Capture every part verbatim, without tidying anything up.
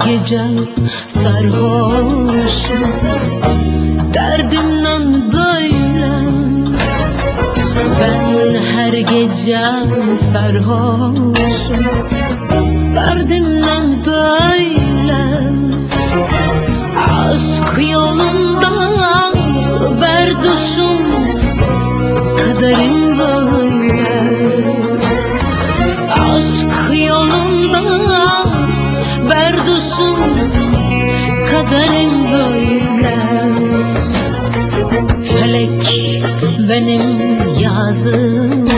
gece sarhoşum, derdimden böyle. Ben her gece sarhoşum, derdimden böyle. Aşk yolunda berduşum, kaderim böyle. Aşk yolunda berduşum, kaderim böyle. Felek benim yazım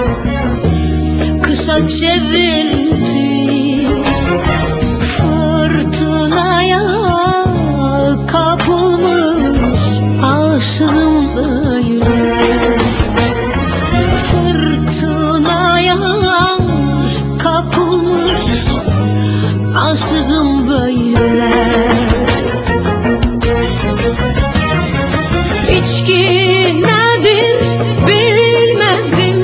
kışa çevirdi, fırtınaya kapılmış aşığım böyle. Fırtınaya kapılmış aşığım böyle. İçki nedir bilmezdim,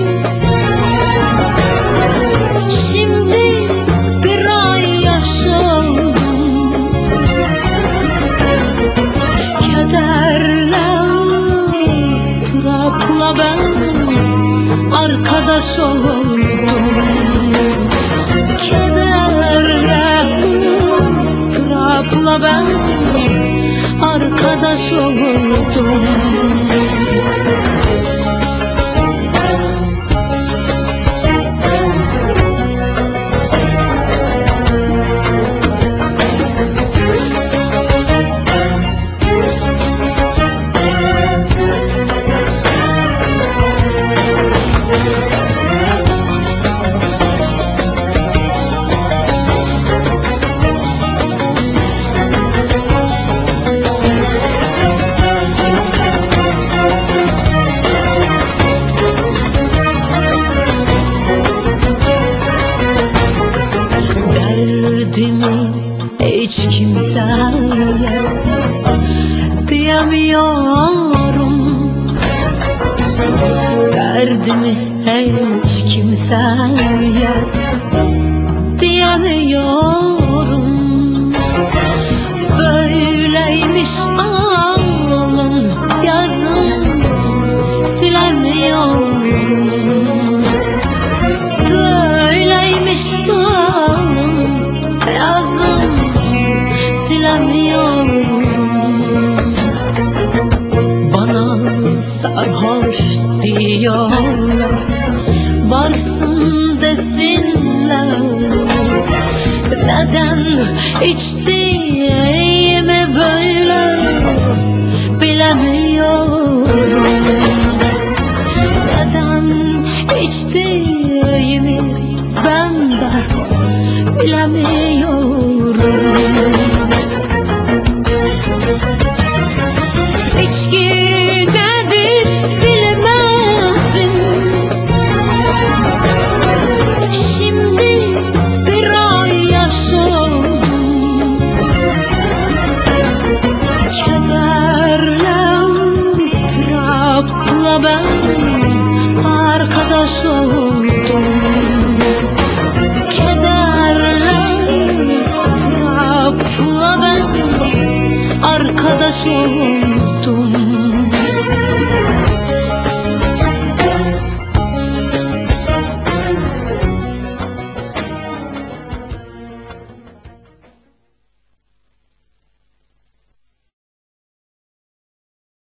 şimdi bir ay yaşadım. Kederle, ıstırapla ben arkadaş oldum. Kederle, ıstırapla ben arkadaş oldum. Derdimi hiç kimseye diyemiyorum. Derdimi hiç kimseye diyemiyorum. Böyleymiş alın yazım, silemiyorum. Böyleymiş alın yazım, silemiyorum. Bana sarhoş diyorlar, varsın desinler. Neden içtiğimi böyle bilemiyorum. Neden içtiğimi ben de bilemiyorum. İçki nedir bilmezdim, şimdi bir ay yaşadım. Kederle, ıstırapla ben arkadaş oldum. Kederle, ıstırapla ben arkadaş oldum.